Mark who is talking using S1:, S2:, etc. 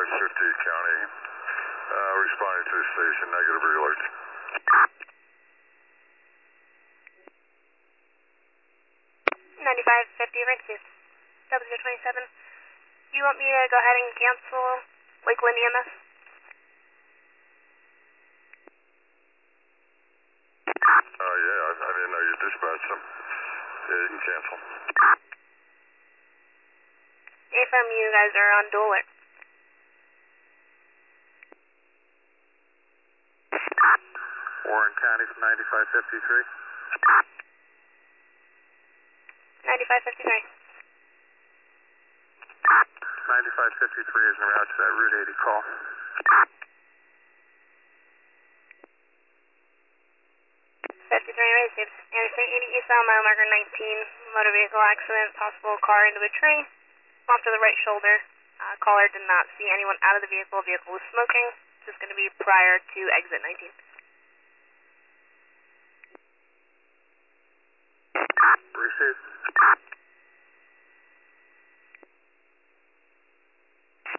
S1: County. Responding to the station, negative alert.
S2: 9550 received. W27. Do you want me to go ahead and cancel Lakeland EMS?
S1: Yeah, I didn't know you dispatched them. Yeah, you can cancel.
S2: Affirm, you guys are on dual alert.
S1: Warren County from 9553.
S2: 9553.
S1: 9553 is en route to that Route 80 call.
S2: 53 received. Interstate 80 eastbound, mile marker 19. Motor vehicle accident, possible car into a tree. Off to the right shoulder. Caller did not see anyone out of the vehicle. Vehicle was smoking. This is going to be prior to exit 19.
S1: Received.